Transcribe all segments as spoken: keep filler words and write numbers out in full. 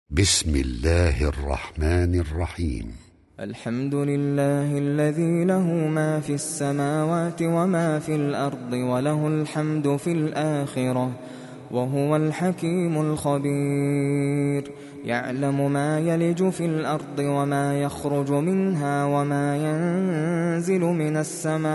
بسم الله الرحمن الرحيم. الحمد لله الذي له ما في السماوات وما في الأرض وله الحمد في الآخرة وهو الحكيم الخبير. يعلم ما يلج في الأرض وما يخرج منها وما ينزل من السماء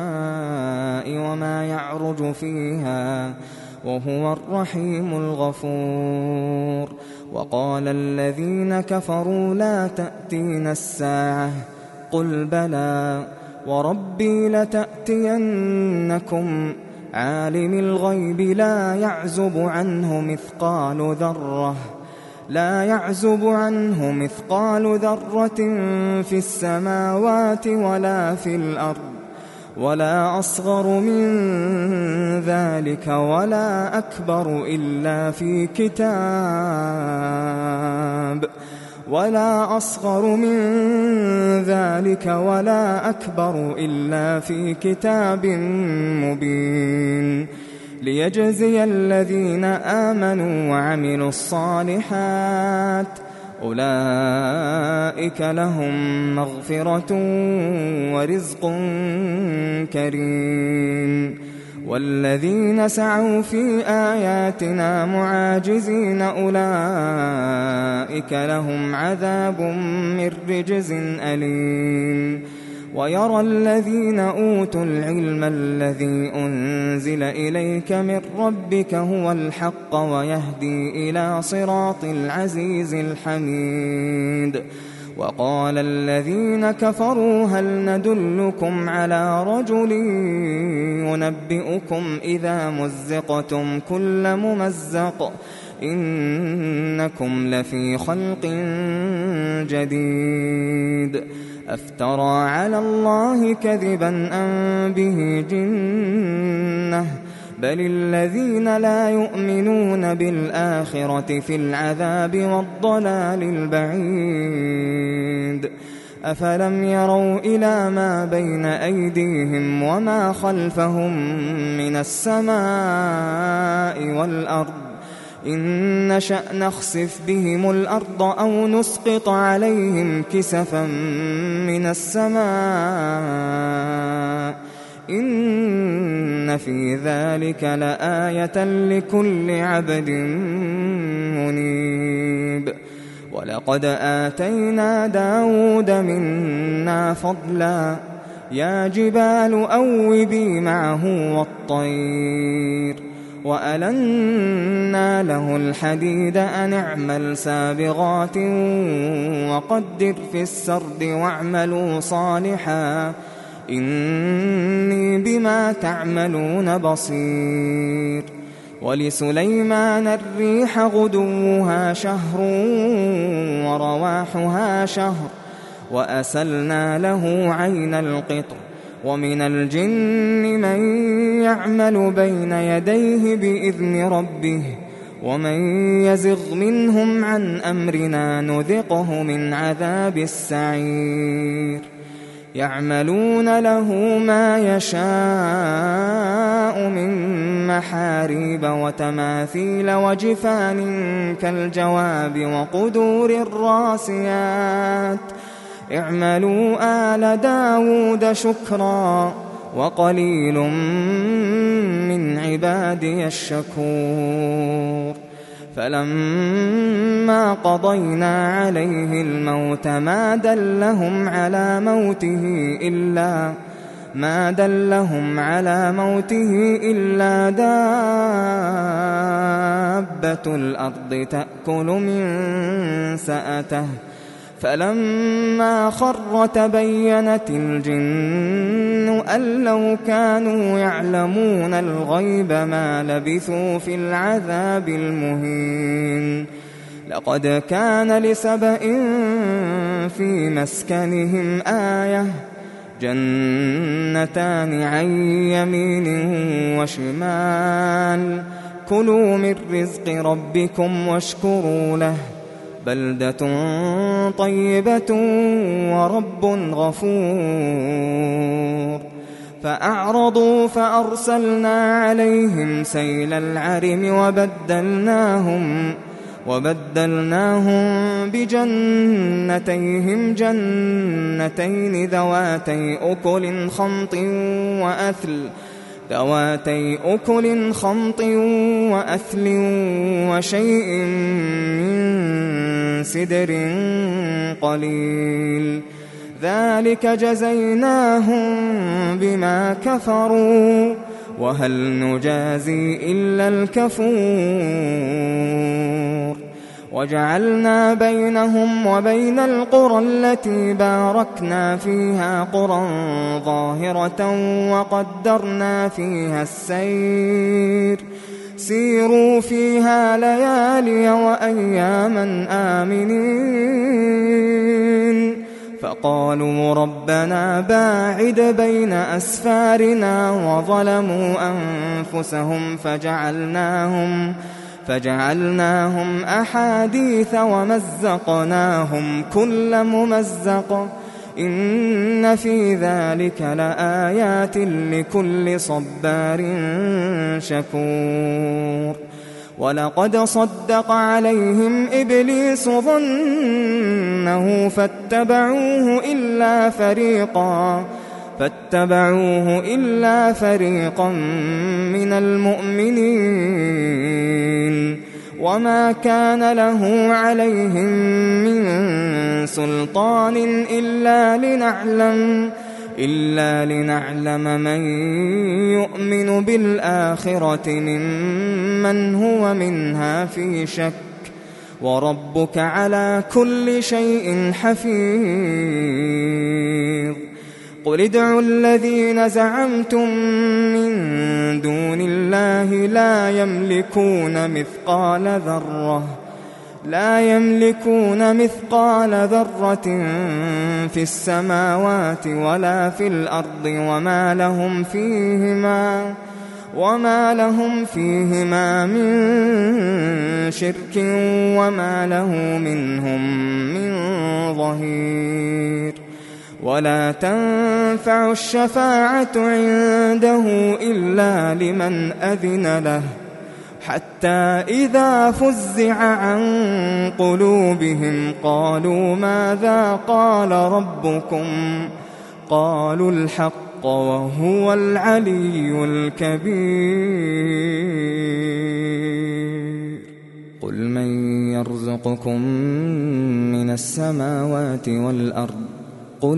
وما يعرج فيها وهو الرحيم الغفور. وقال الذين كفروا لا تأتينا الساعة قل بلى وربي لتأتينكم عالم الغيب لا يعزب عنه مثقال ذرة لا يعزب عنه مثقال ذرة في السماوات ولا في الأرض ولا أصغر من ذلك ولا أكبر إلا في كتاب ولا أصغر من ذلك ولا أكبر إلا في كتاب مبين. ليجزي الذين آمنوا وعملوا الصالحات أولئك لهم مغفرة ورزق كريم. والذين سعوا في آياتنا معاجزين أولئك لهم عذاب من رجز أليم. ويرى الذين أوتوا العلم الذي أنزل إليك من ربك هو الحق ويهدي إلى صراط العزيز الحميد. وقال الذين كفروا هل ندلكم على رجل ينبئكم إذا مزقتم كل ممزق إنكم لفي خلق جديد. أفترى على الله كذبا أم به جنة بل الذين لا يؤمنون بالآخرة في العذاب والضلال البعيد. أفلم يروا إلى ما بين أيديهم وما خلفهم من السماء والأرض إن نشأ نخسف بهم الأرض أو نسقط عليهم كسفا من السماء إن في ذلك لآية لكل عبد منيب. ولقد آتينا داود منا فضلا يا جبال أوبي معه والطير وألنا له الحديد أن اعمل سابغات وقدر في السرد واعملوا صالحا إني بما تعملون بصير. ولسليمان الريح غدوها شهر ورواحها شهر وأسلنا له عين القطر. ومن الجن من يعمل بين يديه بإذن ربه ومن يزغ منهم عن أمرنا نذقه من عذاب السعير. يعملون له ما يشاء من محاريب وتماثيل وجفان كالجواب وقدور الراسيات اعملوا آل داود شكرا وقليل من عبادي الشكور. فلما قضينا عليه الموت ما دلهم على موته إلا ما دلهم على موته إلا دابة الأرض تأكل من سأته فلما خر تبينت الجن أن لو كانوا يعلمون الغيب ما لبثوا في العذاب المهين. لقد كان لسبإ في مسكنهم آية جنتان عن يمين وشمال كلوا من رزق ربكم واشكروا له بلدة طيبة ورب غفور. فأعرضوا فأرسلنا عليهم سيل العرم وبدلناهم وبدلناهم بجنتيهم جنتين ذواتي أكل خمط وأثل ذواتي أكل خمط وأثل وشيء من سدر قليل ذلك جزيناهم بما كفروا وهل نجازي إلا الكفور وجعلنا بينهم وبين القرى التي باركنا فيها قرى ظاهرة وقدرنا فيها السير سيروا فيها ليالي وأياما آمنين فقالوا ربنا باعد بين أسفارنا وظلموا أنفسهم فجعلناهم فجعلناهم أحاديث ومزقناهم كل ممزق إن في ذلك لآيات لكل صبار شكور ولقد صدق عليهم إبليس ظنه فاتبعوه إلا فريقا فاتبعوه إلا فريقا من المؤمنين وما كان له عليهم من سلطان إلا لنعلم إلا لنعلم من يؤمن بالآخرة ممن هو منها في شك وربك على كل شيء حفيظ قل ادعوا الذين زعمتم من دون الله لا يملكون مثقال ذرة لا يملكون مثقال ذرة في السماوات ولا في الأرض وما لهم فيهما وما لهم فيهما من شرك وما له منهم من ظهير ولا تنفع الشفاعة عنده إلا لمن أذن له حتى إذا فزع عن قلوبهم قالوا ماذا قال ربكم قالوا الحق وهو العلي الكبير قل من يرزقكم من السماوات والأرض قل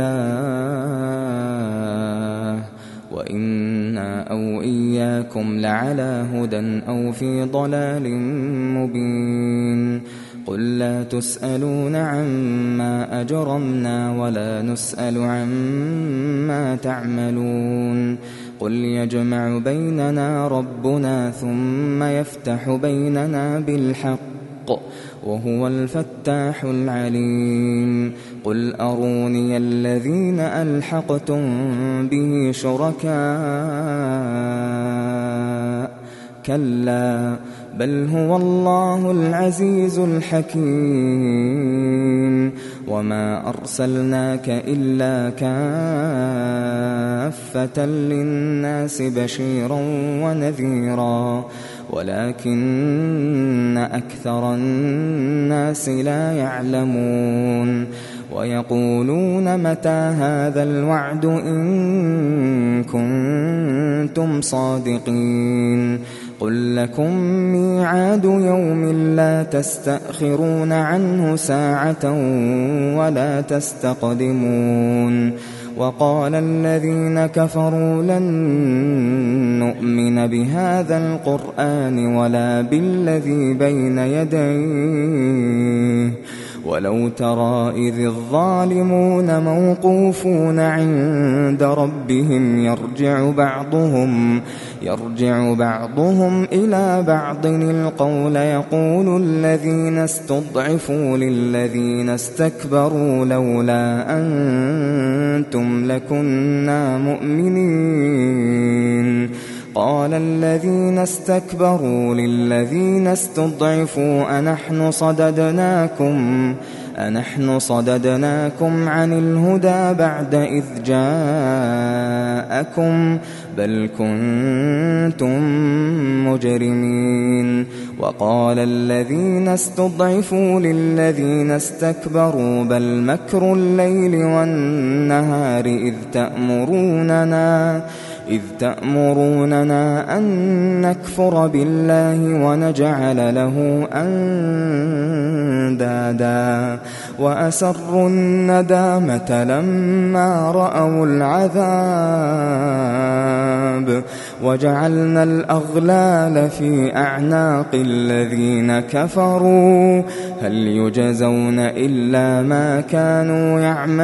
الله وإنا أو إياكم لعلى هدى أو في ضلال مبين قل لا تسألون عما أجرمنا ولا نسأل عما تعملون قل يجمع بيننا ربنا ثم يفتح بيننا بالحق وهو الفتاح العليم قل أروني الذين ألحقتم به شركاء كلا بل هو الله العزيز الحكيم وما أرسلناك إلا كافة للناس بشيرا ونذيرا ولكن أكثر الناس لا يعلمون ويقولون متى هذا الوعد إن كنتم صادقين قل لكم ميعاد يوم لا تستأخرون عنه ساعة ولا تستقدمون وقال الذين كفروا لن نؤمن بهذا القرآن ولا بالذي بين يديه ولو ترى إذ الظالمون موقوفون عند ربهم يرجع بعضهم يرجع بعضهم إلى بعض القول يقول الذين استضعفوا للذين استكبروا لولا أنتم لكنا مؤمنين قال الذين استكبروا للذين استضعفوا أنحن صددناكم أنحن صددناكم عن الهدى بعد إذ جاءكم بل كنتم مجرمين وقال الذين استضعفوا للذين استكبروا بل مكر الليل والنهار إذ تأمروننا إذ تأمروننا أن نكفر بالله ونجعل له أندادا وأسروا الندامة لما رأوا العذاب وجعلنا الأغلال في أعناق الذين كفروا هل يجزون إلا ما كانوا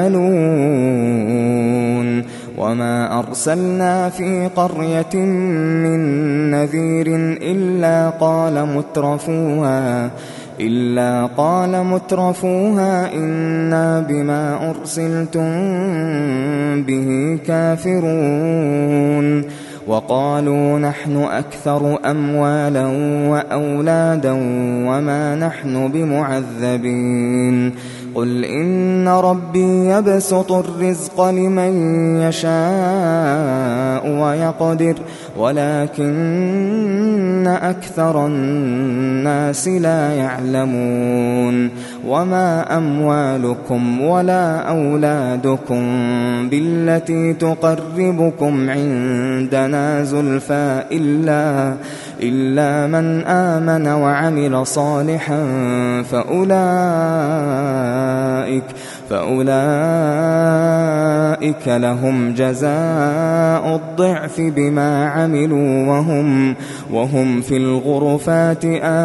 يعملون وما أرسلنا في قرية من نذير إلا قال مترفوها إلا قال مترفوها إنا بما أرسلتم به كافرون وقالوا نحن أكثر أموالا وأولادا وما نحن بمعذبين قل إن ربي يبسط الرزق لمن يشاء ويقدر ولكن أكثر الناس لا يعلمون وما أموالكم ولا أولادكم بالتي تقربكم عندنا زلفى إلا إلا من آمن وعمل صالحا فأولئك فأولئك لهم جزاء الضعف بما عملوا وهم وهم في الغرفات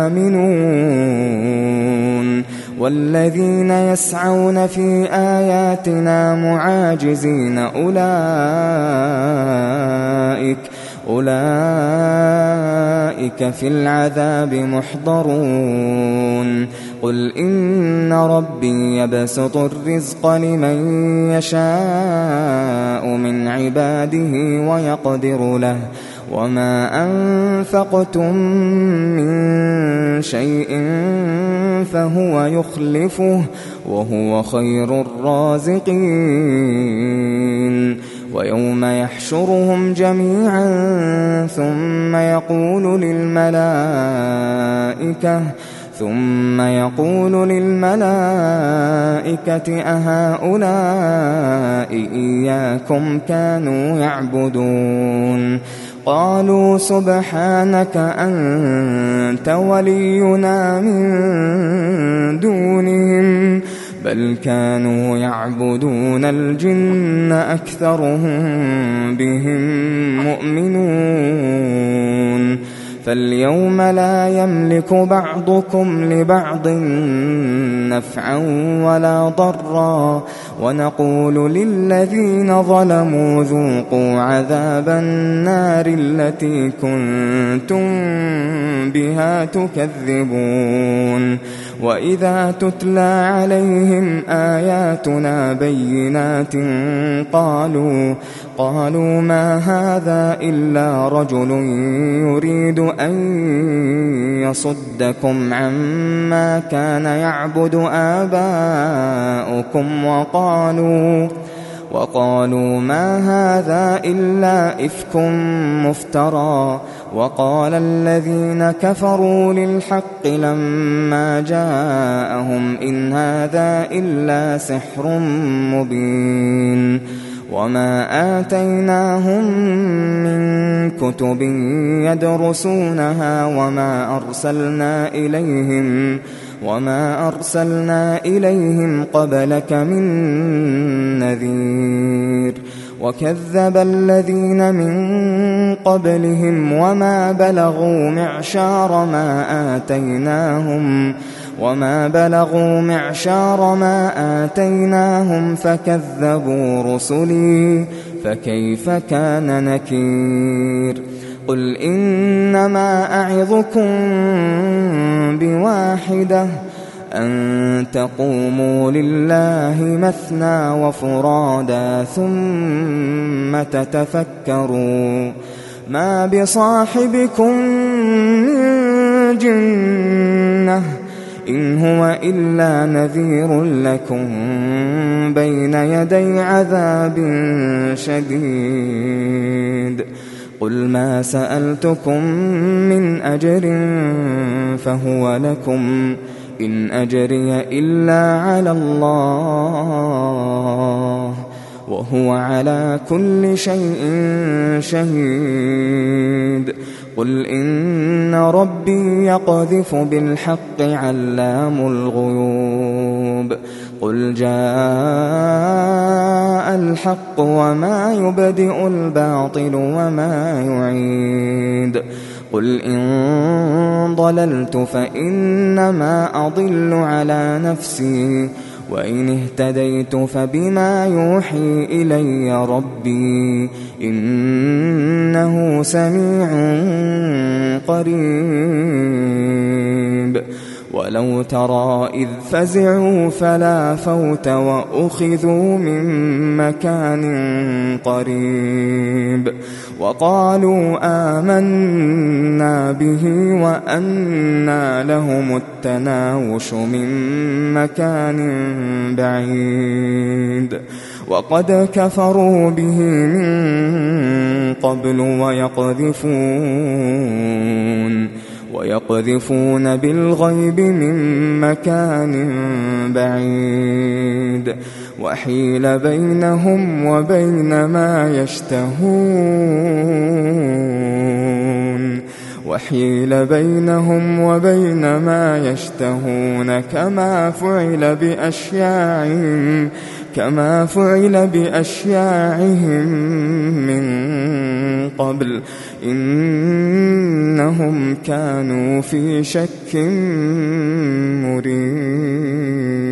آمنون والذين يسعون في آياتنا معاجزين أولئك أولئك في العذاب محضرون قل إن ربي يبسط الرزق لمن يشاء من عباده ويقدر له وما أنفقتم من شيء فهو يخلفه وهو خير الرازقين ويوم يحشرهم جميعا ثم يقول للملائكة ثم يقول للملائكة أهؤلاء إياكم كانوا يعبدون قالوا سبحانك أنت ولينا من دونهم بل كانوا يعبدون الجن أكثرهم بهم مؤمنون فاليوم لا يملك بعضكم لبعض نفعا ولا ضرا ونقول للذين ظلموا ذوقوا عذاب النار التي كنتم بها تكذبون وإذا تتلى عليهم آياتنا بينات قالوا قالوا ما هذا إلا رجل يريد أن يصدكم عما كان يعبد آباؤكم وقالوا وقالوا ما هذا إلا إفك مفترى وقال الذين كفروا للحق لما جاءهم إن هذا إلا سحر مبين وما آتيناهم من كتب يدرسونها وما أرسلنا إليهم وما أرسلنا إليهم قبلك من نذير وكذب الذين من قبلهم وما بلغوا معشار ما آتيناهم وما بلغوا معشار ما آتيناهم فكذبوا رسلي فكيف كان نكير قل إنما أعظكم بواحدة أن تقوموا لله مثنى وفرادا ثم تتفكروا ما بصاحبكم من جنة إن هو إلا نذير لكم بين يدي عذاب شديد قل ما سألتكم من أجر فهو لكم إن أجري إلا على الله وهو على كل شيء شهيد قل إن ربي يقذف بالحق علام الغيوب قل جاء الحق وما يبدئ الباطل وما يعيد قل إن ضللت فإنما أضل على نفسي وإن اهتديت فبما يوحي إلي ربي إنه سميع قريب ولو ترى إذ فزعوا فلا فوت وأخذوا من مكان قريب وقالوا آمنا به وأنى لهم التناوش من مكان بعيد وقد كفروا به من قبل ويقذفون ويقذفون بالغيب من مكان بعيد وحيل بينهم وبين ما يشتهون وحيل بينهم وبين ما يشتهون كما فعل بأشياعهم كما فعل بأشياعهم من قبل إنهم كانوا في شك مريب.